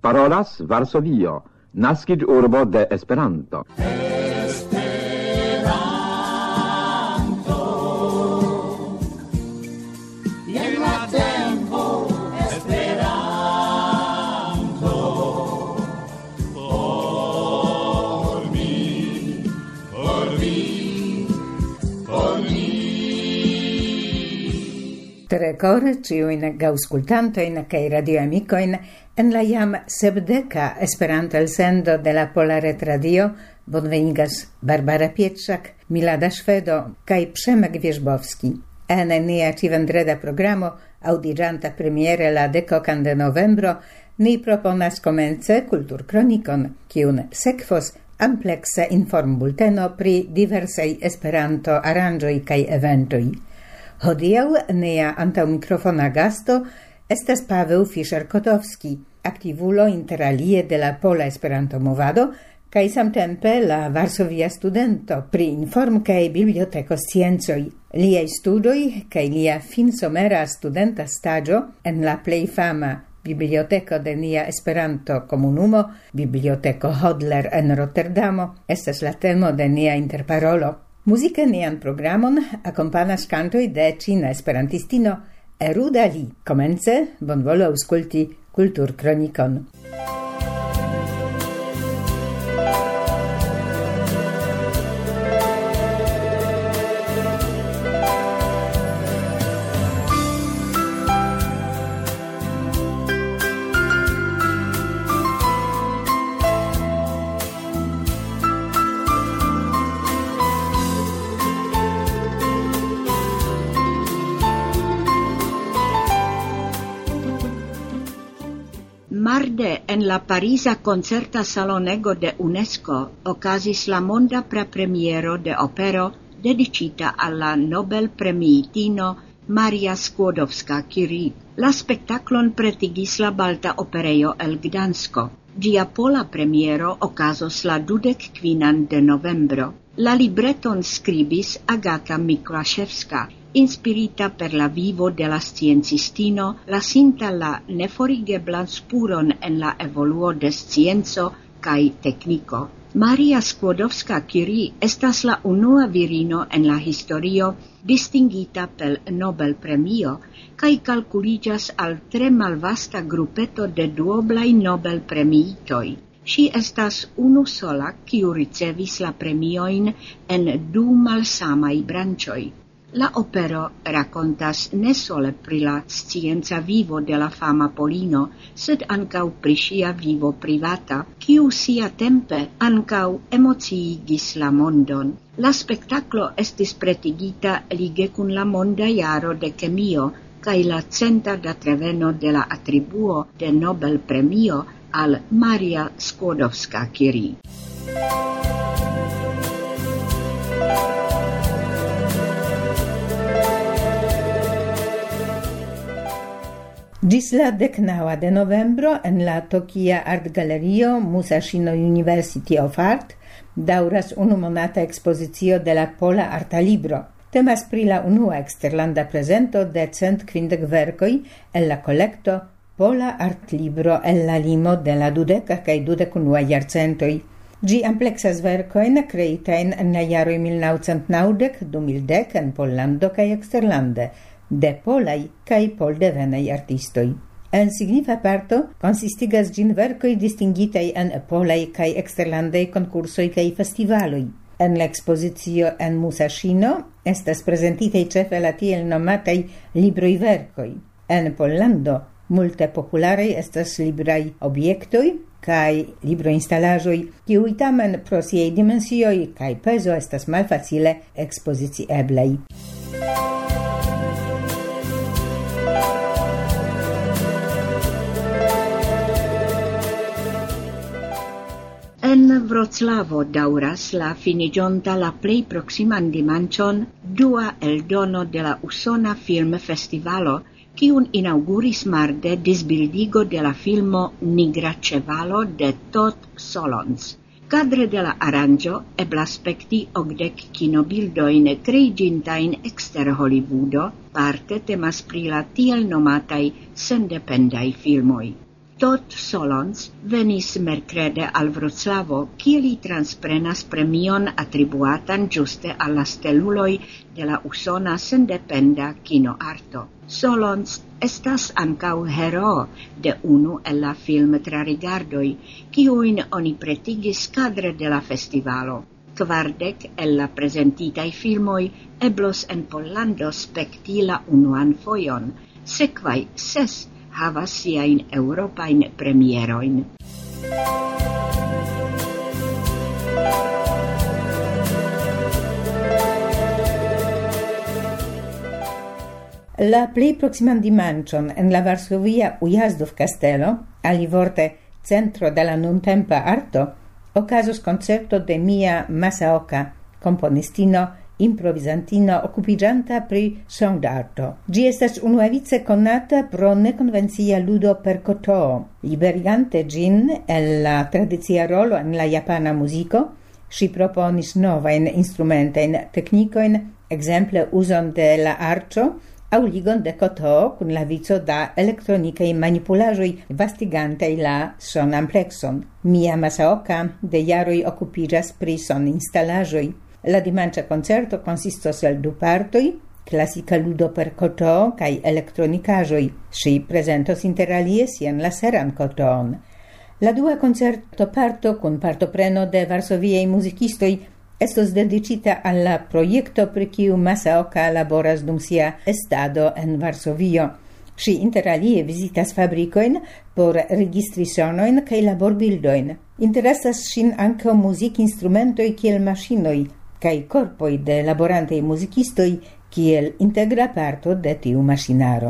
Parolas Varsovio, naskiĝurbo de Esperanto. Tre core ciuin gauscultantoin cae radioamicoin en la jam 70 Esperanto elsendo de la Pola Retradio bonvenigas Barbara Pietrzak, Milada Szwedo cae Przemek Wierzbowski. En nia civendreda programo, audiĝanta premiere la 10 de novembro, ni proponas komence kulturkronikon, kiun sekvos ampleksa informbulteno pri diversaj Esperanto aranĝoj kaj eventoj. Hodiaŭ nia antaŭmikrofona gasto estas Paweł Fischer-Kotowski, aktivulo interalie de la Pola Esperanto-movado kaj samtempe la varsovia studento pri inform kaj bibliotekosciencoj. Liaj studoj kaj lia finsomera studenta staĝo en la plej fama biblioteko de nia Esperanto-komunumo, Biblioteko Hodler en Rotterdamo, estas la temo de nia interparolo. Muzike nian programon akompanas kantoj de ĉina esperantistino Eruda Li. Komence bonvolu aŭskulti kulturkronikon. Marde en la Parisa concerta salonego de UNESCO okazis la monda prapremiero de opero dedicita alla Nobel premiitino Maria Skłodowska-Curie. La spektaklon pretigis la Balta Operejo el Gdansko. Ĝia pola premiero okazos la 25 de novembro. La libreton skribis Agata Miklaszewska, inspirita per la vivo de la sciencistino, lasinta la neforigeblan spuron en la evoluo de scienco kaj tekniko. Maria Skłodowska-Curie estas la unua virino en la historio distingita per Nobel-premio kaj kalkuliĝas al tre malvasta grupeto de duoblaj Nobel-premiitoj. Ŝi estas unu sola, kiu ricevis la premiojn en 2 malsamaj branĉoj. La opero rakontas ne sole pri la scienca vivo de la fama Polino, sed ankaŭ pri ŝia vivo privata, kiu siatempe ankaŭ emociigis la mondon. La spektaklo estis pretigita lige kun la monda jaro de kemio kaj la 100 datreveno de la atribuo de Nobel-premio al Maria Skłodowska-Curie. Ĝis la 19 de novembro en la Tokia Artgalerio Musashino University of Art daŭras unumonata ekspozicio de la Pola Arta Libro. Temas pri la unua eksterlanda prezento de 150 verkoj el la kolekto Pola Artlibro el la limo de la 20 kaj 21 jarcentoj. Ĝi ampleksas verkojn kreitajn en la jaroj 1990-2010 en Pollando kaj eksterlande, de polaj kaj poldevenaj artistoj. En signifa parto konsistigas ĝin verkoj distingitaj en polaj kaj eksterlandaj konkursoj kaj festivaloj. En la ekspozicio en Musashino estas prezentitaj ĉefe la tiel nomataj libroj verkoj. En Pollando multe popularaj estas libraj objektoj kaj libroinstalaĵoj, kiuj tamen pro siaj dimensioj kaj pezo estas malfacile ekspozicieblaj. En Vroclavo daŭras la finiĝonta la plej proksiman dimanĉon dua eldono de la Usona Filmfestivalo, kiun inauguris marde disbildigo de la filmo Nigra ĉevalo de Todd Solondz. Kadre de la aranĝo eblas spekti 80 kinobildojn kreiĝintajn ekster Hollywoodo, parte temas pri la tiel nomataj sendependaj filmoj. Tot Solons venis mercrede al Wroclavo, kie li transprenas premion attribuatan giuste alla steluloj de la usona sendependa kinoarto. Solons estas ankaŭ heroo de unu el la filmtrarigardoj, kiujn oni pretigis kadre de la festivalo. 40 el la prezentitaj filmoj eblos en Pollando spekti la unuan fojon, sekvaj 6 havas siajn eŭropajn premierojn. La plej proksiman dimanĉon en la Varsovia Ujazdov-kastelo, alivorte centro de la nuntempa arto, okazos koncerto de Mia Masaoka, komponistino, improvizantino occupigianta pri songarto. Gi estas unuavice conata pro neconvencia ludo per kotoo. Liberigante gin el la tradicia rolo en la japana musico, si proponis novain instrumentein technicoin, exemple uson de la arco, au ligon de kotoo kun la vico da elektronikaj manipulaĵoj vastigantej la sonamplekson. Mia Masaoka de jaroj okupiĝas pri soninstalaĵoj. La dimanĉa koncerto konsistos el 2 partoj, klasika ludo per kotoo kaj elektronikaĵoj. Ŝi prezentos interalie sian laseran kotoon. La dua koncerto parto kun partopreno de varsoviaj muzikistoj estos dedicita alla projekto pri kiu Masaoka laboras dum sia estado en Varsovio. Ŝi interalie visitas fabrikojn por registri sonojn kaj laborbildojn. Interesas ŝin ankaŭ muzikinstrumentoj kiel maŝinoj kaj korpoj de laborantaj muzikistoj kiel integra parto de tiu maŝinaro.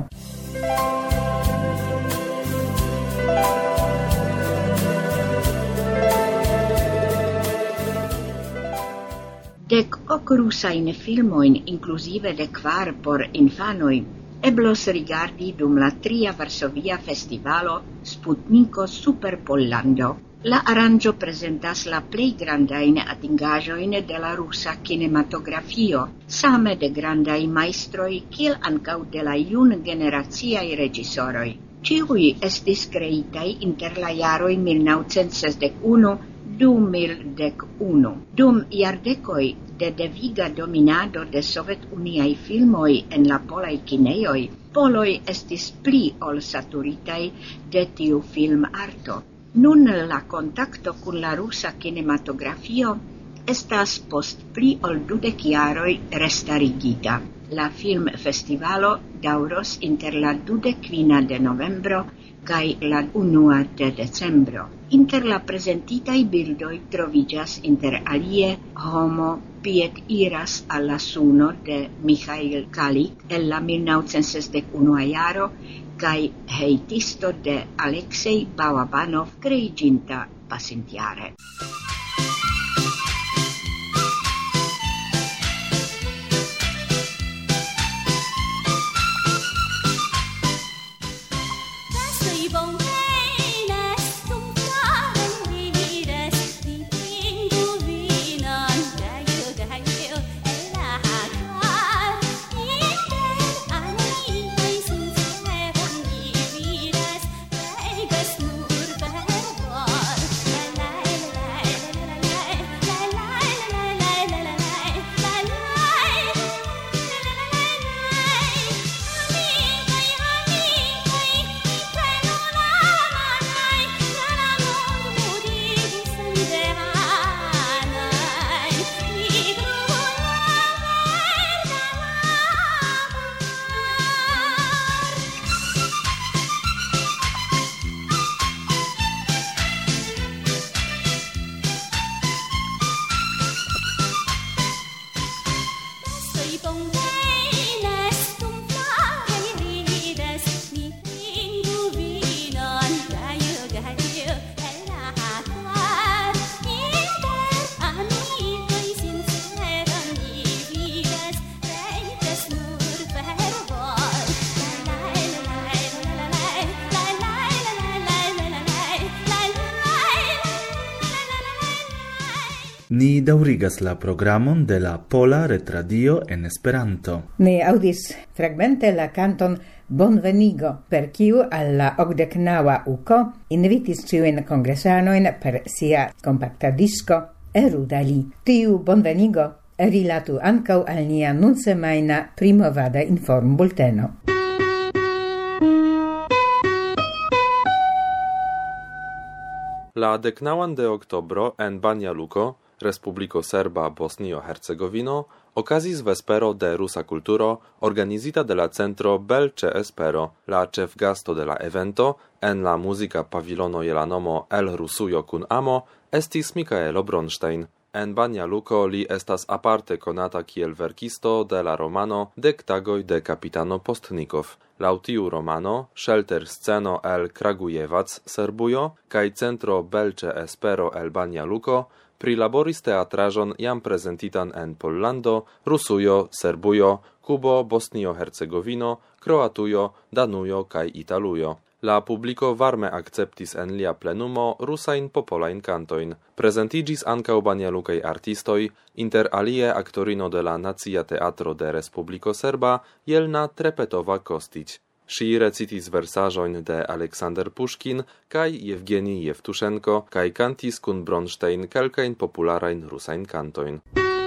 Dek ok rusajn filmojn, inkluzive de 4 por infanoj, eblos rigardi dum la 3. Varsovia festivalo Sputniko Super Pollando. La aranĝo prezentas la plej grandajn atingaĵojn de la rusa kinematografio, same de grandaj majstroj kiel ankaŭ de la jungeneraciaj reĝisoroj. Ĉiuj estis kreitaj inter la jaroj 1961-2011. Dum jardekoj de deviga dominado de sovetuniaj filmoj en la polaj kinejoj, poloj estis pli ol saturitaj de tiu filmarto. Nun la kontakto kun la rusa kinematografio estas post pli ol 20 jaroj restarigita. La filmfestivalo daŭros inter la 25 de novembro kaj la 1 de decembro. Inter la prezentitaj bildoj troviĝas inter alie Homo piediras al la suno de Michail Kalik el la 1961 jaro kaj hejtisto de Aleksej Balabanov kreiĝinta pasintjare. Ni daŭrigas la programon de la Pola Retradio en Esperanto. Ni audis fragmente la canton Bonvenigo, per kiu al la 89 uko invitis ĉiujn kongresanojn per sia kompakta disko Erudali. Tiu Bonvenigo rilatu ankaŭ al nia nunsemajna primovada informbulteno. La 19 de oktobro en Banja Luko, Respubliko Serba Bosnio-Hercegovino, okazis vespero de rusa kulturo organizita de la centro Belce Espero. La ĉefgasto de la evento en la muzika pavilono je la nomo El Rusujo kun amo estis Mikaelo Bronstein. En Banja Luko li estas aparte konata kiel verkisto de la romano Dek tagoj de kapitano Postnikov. Laŭ tiu romano, shelter sceno el Kragujevac, Serbujo, kaj centro Belce Espero el Banja Luko prilaboris teatraĵon jam prezentitan en Pollando, Rusujo, Serbujo, Kubo, Bosnio-Hercegovino, Kroatujo, Danujo kaj Italujo. La publiko varme akceptis en lia plenumo rusajn popolajn kantojn. Prezentiĝis ankaŭ banjalukaj artistoj, inter alie aktorino de la Nacia Teatro de Respubliko Serba, Jelna Trepetova-Kostić. Ŝi recitis versaĵojn de Aleksander Puŝkin kaj Jevgenij Jevtuŝenko kaj kantis kun Bronstein kelkajn popularajn rusajn kantojn.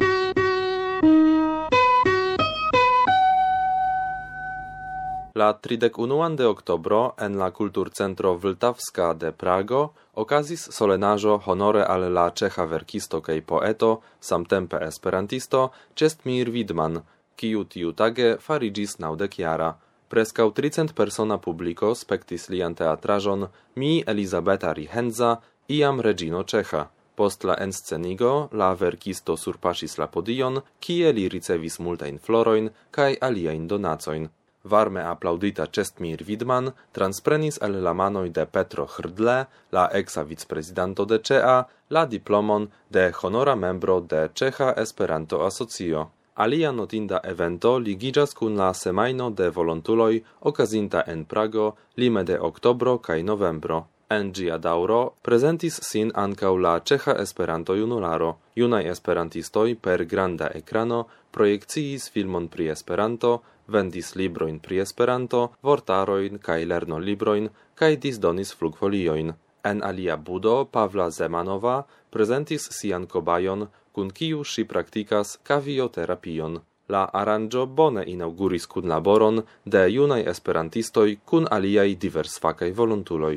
La 31 de oktobro en la kulturcentro Vltavska de Prago okazis solenaĵo honore al la ĉeĥa verkisto kaj poeto, samtempe esperantisto, Čestmír Vidman, kiu tiutage fariĝis 90-jara. Preskaŭ 300 persona publiko spektis lian teatraĵon Mi Elizabeta Rihenza, iam reĝino ĉeĥa. Post la enscenigo la verkisto surpaŝis la podion, kie li ricevis multajn florojn kaj aliajn donacojn. Varme aplaudita Čestmír Vidman transprenis el la manoj de Petro Hrdle, la eksa vicprezidanto de ČEA, la diplomon de honora membro de Ĉeĥa Esperanto-Asocio. Alia notinda evento ligiĝas kun la semajno de volontuloj okazinta en Prago lime de oktobro kaj novembro. En ĝia daŭro prezentis sin ankaŭ la Ĉeĥa Esperanto-Junularo. Junaj esperantistoj per granda ekrano projekciis filmon pri Esperanto, vendis librojn pri Esperanto, vortarojn kaj lernolibrojn kaj disdonis flugfoliojn. En alia budo Pavla Zemanova prezentis sian kobajon, kun kiu ŝi praktikas kavioterapion. La aranĝo bone inaŭguris kunlaboron de junaj esperantistoj kun aliaj diversfakaj volontuloj.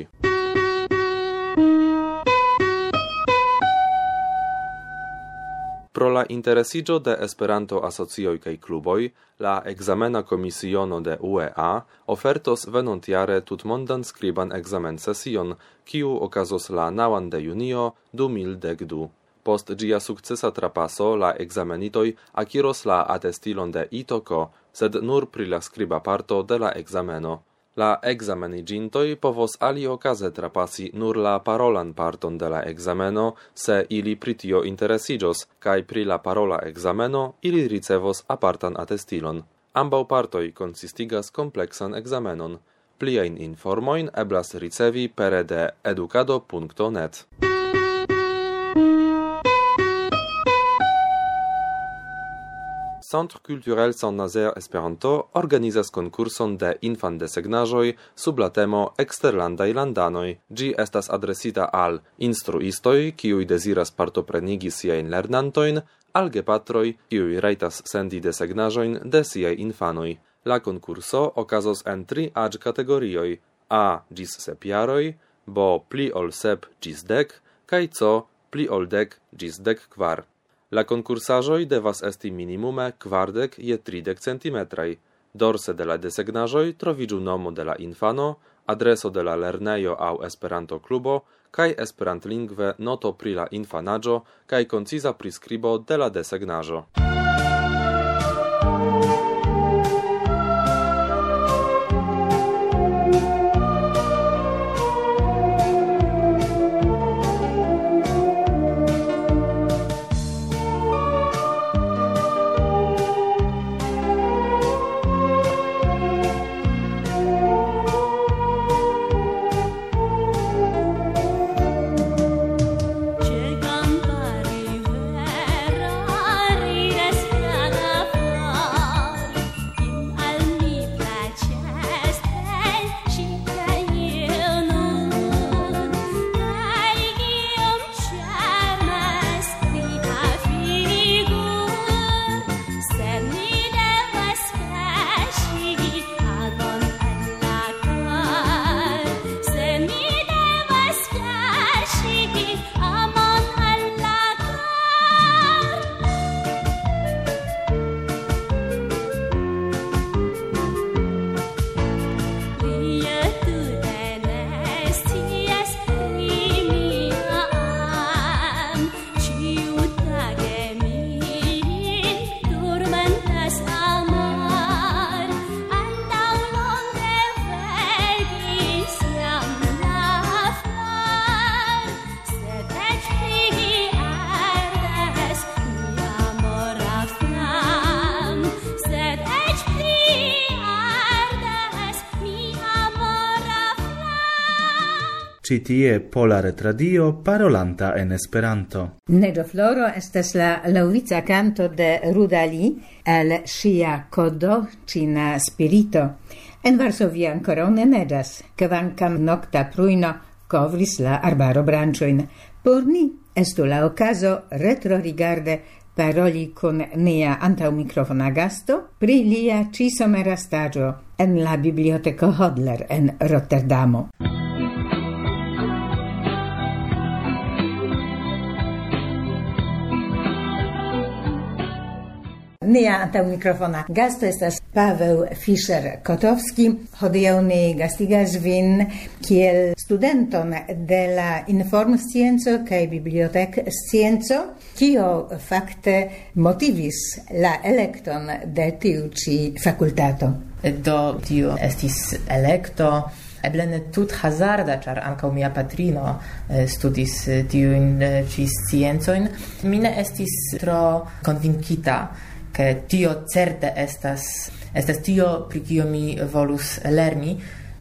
Pro la interesiĝo de Esperanto-asocioj kaj kluboj, la ekzamena komisiono de UEA ofertos venontjare tutmondan skriban ekzamensesion, kiu okazos la 9 de junio 2012. Post ĝia sukcesa trapaso la ekzamenitoj akiros la atestilon de itoko, sed nur pri la skriba parto de la ekzameno. La ekzameniĝintoj povos aliokaze trapasi nur la parolan parton de la ekzameno, se ili pri tio interesiĝos, kaj pri la parola ekzameno ili ricevos apartan atestilon. Ambaŭ partoj konsistigas kompleksan ekzamenon. Pliajn informojn eblas ricevi pere de edukado.net. Centre Culturel Saint-Nazaire Esperanto organizas konkurson de infandesegnaĵoj sub la temo Eksterlandaj landanoj. Ĝi estas adresita al instruistoj, kiuj deziras partoprenigi siajn lernantojn, al gepatroj, kiuj rajtas sendi desegnaĵojn de siaj infanoj. La konkurso okazos en 3 aĝ-kategorioj: A ĝis 7 jaroj, B pli ol 7 ĝis 10 kaj C pli ol 10 ĝis 14. La konkursaĵoj devas esti minimume 40 je 30 centimetraj. Dorse de la desegnaĵoj troviĝu nomo de la infano, adreso de la lernejo aŭ Esperanto-klubo kaj esperantlingve noto pri la infanaĝo kaj konciza priskribo de la desegnaĵo. Ci tie Pola Retradio parolanta en Esperanto. Neĝo Floro estas la laŭvica canto de Rudali el ŝia kodo Ĉina spirito. En Varsovio ankoraŭ ne neĝas, kvankam nokta prujno kovris la arbaro-branĉojn. Por ni estu la okazo retrorigarde paroli kun nia antaŭmikrofona gasto pri lia ĉi-somera staĝo en la Biblioteko Hodler en Rotterdamo. Nia antaŭmikrofona gasto estas Paweł Fischer-Kotowski. Hodiaŭ ni gastigas vin kiel studenton de la informscienco kaj bibliotekscienco, kio fakte motivis la elekton de tiu ĉi fakultato. Do tio estis elekto eble ne tut hazarda, ĉar ankaŭ mia patrino studis tiujn ĉi sciencojn. Mi ne estis tro konvinkita che tio certe estas tio pri kio mi volus lerni,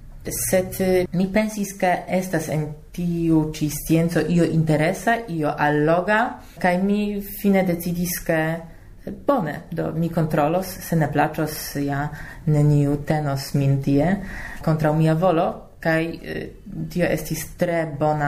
sed mi pensis che estas en tiu ĉi scienco io interesa, io alloga, kaj mi fine decidis che bone, do mi kontrolos, se ne plaĉos, ja neniu tenos min tie kontraŭ mia volo, kaj tio estis tre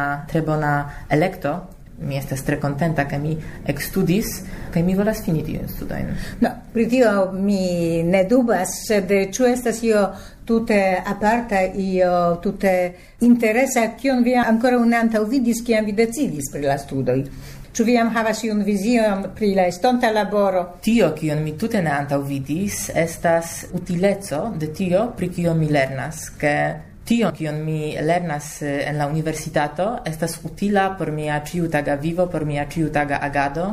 bona elekto. Mi estas tre contenta che mi ekstudis, kaj mi volas fini tiujn studojn. No, pri tio mi ne dubas, sed ĉu estas io tute aparta, io tute interesa, kion vi ankoraŭ ne antaŭvidis, kiam vi decidis pri la studoj? Ĉu vi jam havas iun vizion pri la estonta laboro? Tio, kion mi tute ne antaŭvidis, estas utileco de tio, pri kio mi lernas, ke tio, kion mi lernas en la universitato, estas utila por mia ĉiutaga vivo, por mia ĉiutaga agado.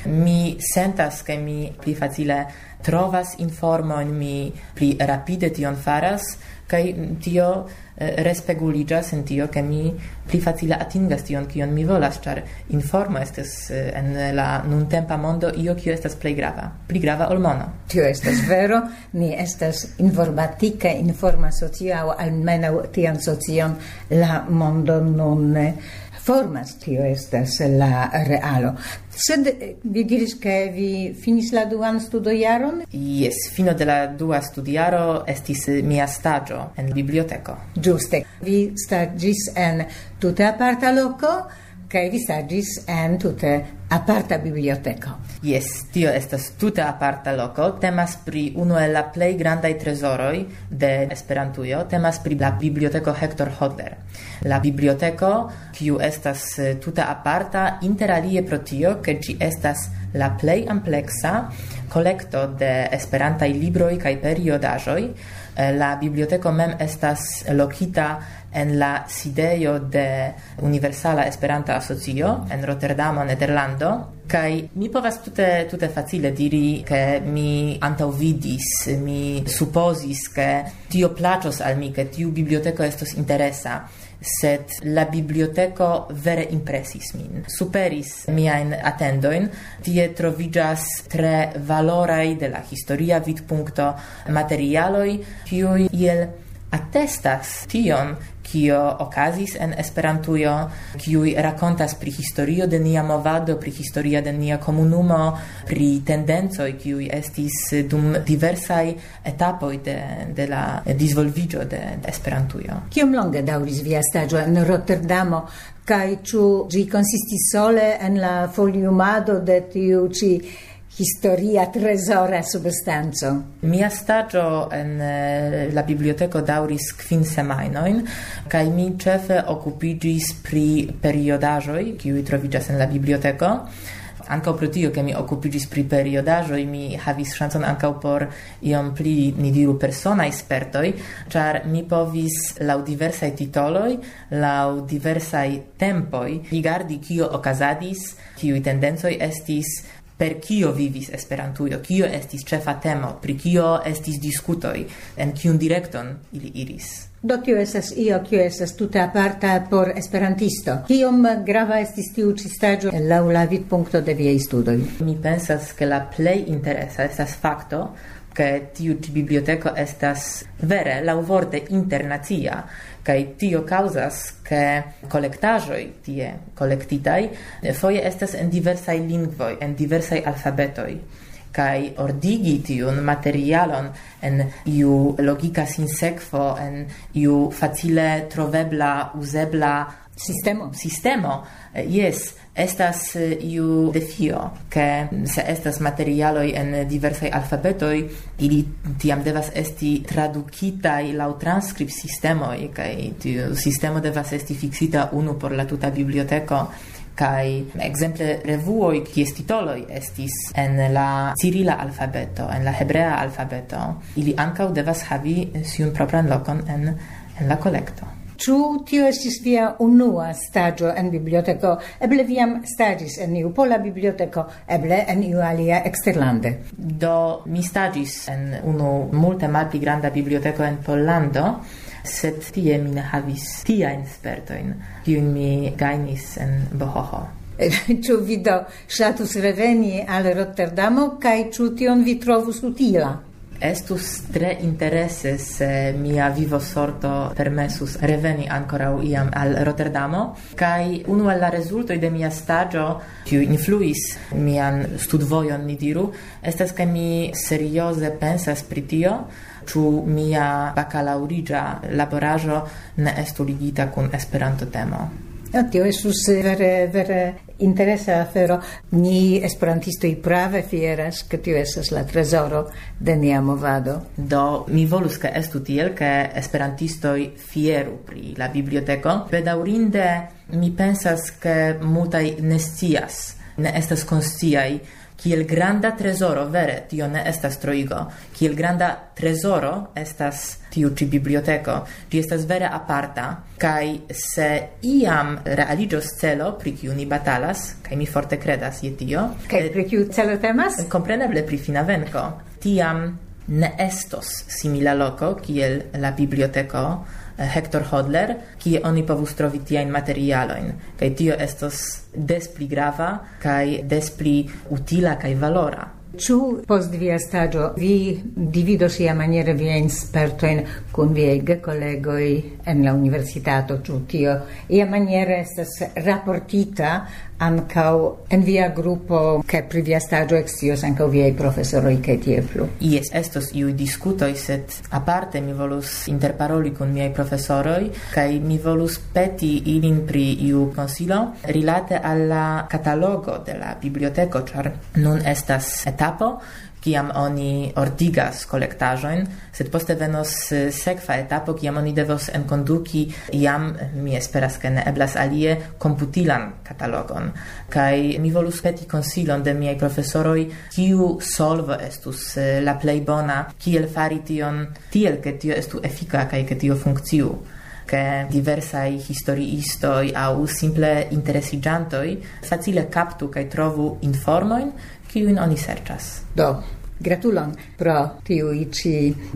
Mi sentas, ke mi pli facile trovas informojn, mi pli rapide tion faras, kaj tio respeguliĝas en tio, ke mi pli facile atingas tion, kion mi volas, ĉar informo estas en la nuntempa mondo io kio estas pli grava ol mono. Tio estas vero, ni estas informatika informa socio, aŭ almenaŭ tian socion la mondo nun formas, tio estas la realo. Sed vi diris che vi finis la duan studiojaron? Yes, fino de la dua studijaro estis mia staĝo en biblioteko. Ĝuste. Vi staĝis en tute aparta loko, kaj vi staĝis en tute aparta biblioteko. Yes, tio estas tute aparta loko. Temas pri unu el la plej grandaj trezoroj de Esperantujo. Temas pri la biblioteko Hector Hodler. La biblioteko, kiu estas tute aparta, interalie pro tio, ke ĝi estas la plej ampleksa kolekto de esperantaj libroj kaj periodaĵoj. La biblioteko mem estas lokita en la sidejo de Universala Esperanta Asocio en Rotterdamo, Nederlando, kaj mi povas tute facile diri ke mi antaŭvidis, mi supozis ke tio plaĉos al mi, ke tiu biblioteko estos interesa, sed la biblioteko vere impresis min. Superis miajn atendojn, tie troviĝas tre valoraj de la historia vidpunkto materialoj, kiuj iel attestas tion, kio okazis en Esperantujo, kiuj rakontas pri historio de nia movado, pri historia de nia komunumo, pri tendencoj, kiuj estis dum diversaj etapoj de la disvolviĝo de Esperantujo. Kiom longe daŭris via staĝo en Rotterdamo, kaj ĉu ĝi konsistis sole en la foliumado de tiu ĉi historia trezora substanco? Mia staĝo en la biblioteko daŭris 5 semajnojn, kaj mi ĉefe okupiĝis pri periodaĵoj, kiuj troviĝas en la biblioteko. Ankaŭ pro tio, ke mi okupiĝis pri periodaĵoj, mi havis ŝancon ankaŭ por iom pli, ni diru, personaj spertoj, ĉar mi povis laŭ diversaj titoloj, laŭ diversaj tempoj rigardi kio okazadis, kiuj tendencoj estis, per kio vivis Esperantujo, kio estis ĉefa temo, pri kio estis diskutoj, en kiun direkton ili iris. Do tio estas io kio estas tute aparta por esperantisto. Kiom grava estis tiu ĉi staĝo laŭ la vidpunkto de viaj studoj? Mi pensas, ke la plej interesa estas fakto, ke tiu ĉi biblioteko estas vere laŭvorte internacia, Kaj tio causas, ke kolektaĵoj tie kolektitaj foje estas en diversaj lingvoj, en diversaj alfabetoj. Kaj ordigi tiun materialon en iu logika sinsekvo, en iu facile trovebla, uzebla sistemo. Yes, estas iu defio, ke se estas materialoj en diversaj alfabetoj, ili tiam devas esti tradukitaj laŭ transkripsistemoj, kaj tiu sistemo devas esti fiksita unu por la tuta biblioteko. Kai exemple revuoj kies titoloj estis en la cirila alfabeto, en la hebrea alfabeto, ili ankaŭ devas havi siun propran lokon en la kolekto. Ĉu tio estis via unua staĝo en biblioteko? Eble vi jam staĝis en iu pola biblioteko, eble en iu alia eksterlande. Do mi staĝis en unu multe malpli granda biblioteko en Pollando, sed tie mi ne havis tiajn spertojn, kiujn mi gajnis en Bohoho. Ĉu vi do ŝatus reveni al Rotterdamo, kaj ĉu tion vi trovus utila? Estus tre interese se mia vivosorto permesus reveni ankoraŭ iam al Rotterdamo, kaj unu el la rezultoj de mia staĝo, kiu influis mian studvojon, ni diru, estas ke mi serioze pensas pri tio, ĉu mia bakalaŭriĝa laboraĵo ne estu ligita kun Esperanto-temo. Tio estus vere interesa afero. Ni esperantistoj prave fieras, ke tio estas la trezoro de nia movado. Do mi volus ke estu tiel, ke esperantistoj fieru pri la biblioteko. Bedaŭrinde mi pensas, ke multaj ne scias, ne estas konsciaj, kiel granda trezoro, vere, tio ne estas troigo, kiel granda trezoro estas tiu ĉi biblioteko. Ĝi estas vere aparta, kaj se iam realiĝos celo, pri kiu ni batalas, kaj mi forte kredas je tio. Kaj pri kiu celo temas? Kompreneble pri fina venko. Tiam ne estos simila loko, kiel la biblioteko Hector Hodler, kie oni povus trovi tiajn materialojn, kaj tio estos des pli grava kaj des pli utila kaj valora. Ĉu post via staĝo vi dividos iamaniere viajn spertojn kun viaj gekolegoj en la universitato? Ĉu tio iamaniere estas raportita ankaŭ en via grupo, ke pri via staĝo ekscios ankaŭ viaj profesoroj kaj tiel plu? Jes, estos iuj diskutoj, sed aparte mi volus interparoli kun miaj profesoroj kaj mi volus peti ilin pri iu konsilo rilate al la katalogo de la biblioteko, ĉar nun estas etapo, kiam oni ordigas kolektaĵojn, sed poste venos sekva etapo, kiam oni devos enkonduki jam, mi esperas, ke ne eblas alie, komputilan katalogon. Kaj mi volus peti konsilon de miaj profesoroj, kiu solvo estus la plej bona, kiel fari tion tiel, ke tio estu efika kaj ke tio funkciu. Ke diversaj historiistoj aŭ simple interesiĝantoj facile kaptu kaj trovu informojn, kiujn oni serĉas. Do, gratulon pro tiuj ĉi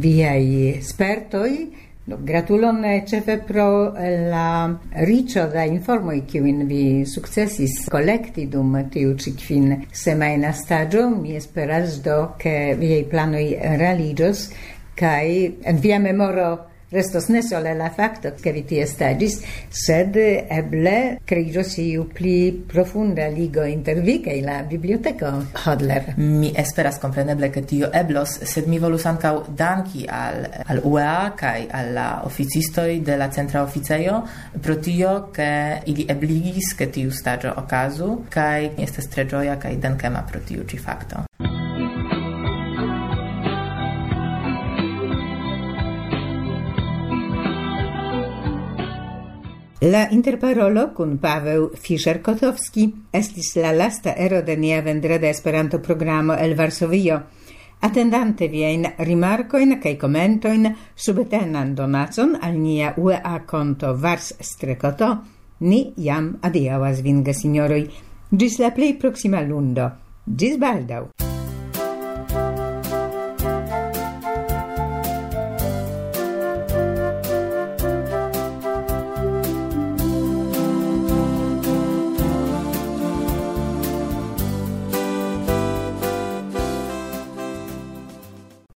viaj spertoj. Gratulon ĉefe pro la riĉo da informoj, kiujn vi sukcesis kolekti dum tiu ĉi kvin-semajna staĝo. Mi esperas do, ke viaj planoj realiĝos kaj en via memoro restos ne sole la fakto, ke vi tie staĝis, sed eble kreiĝos iu pli profunda ligo inter vi kaj la biblioteko Hodler. Mi esperas kompreneble, ke tio eblos, sed mi volus ankaŭ danki al UEA kaj al la oficistoj de la centra oficejo pro tio, ke ili ebligis, ke tiu staĝo okazu, kaj mi estas tre ĝoja kaj dankema pro tiu ĉi fakto. La interparolo kun Paweł Fischer-Kotowski estis la lasta ero de nia vendreda Esperanto programo el Varsovio. Atendante viajn rimarkojn kaj komentojn, subetenan donacon al nia UEA konto Vars-Strekoto, ni jam adiaŭas vin, gesinjoroj. Ĝis la plej proksima lundo. Ĝis baldaŭ.